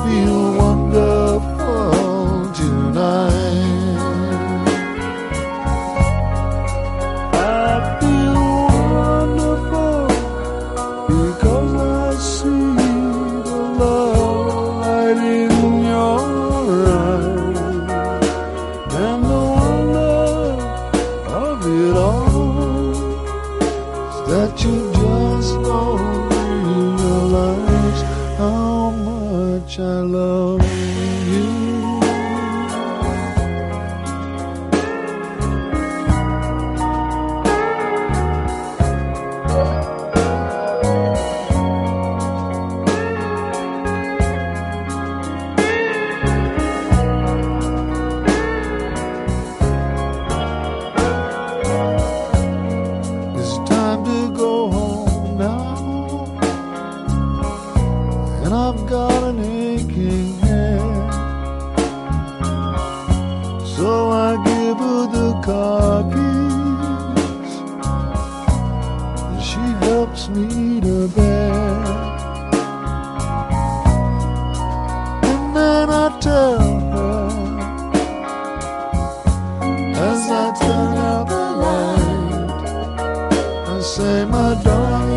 feel wonderful tonight. I feel wonderful because I see the love light in your eyes, and the wonder of it all is that you just don't realize how much I love you. It's time to go home now, and I've got an aching head, so I give her the car keys, and she helps me to bed. And then I tell her, as I turn out the light, I say, my darling,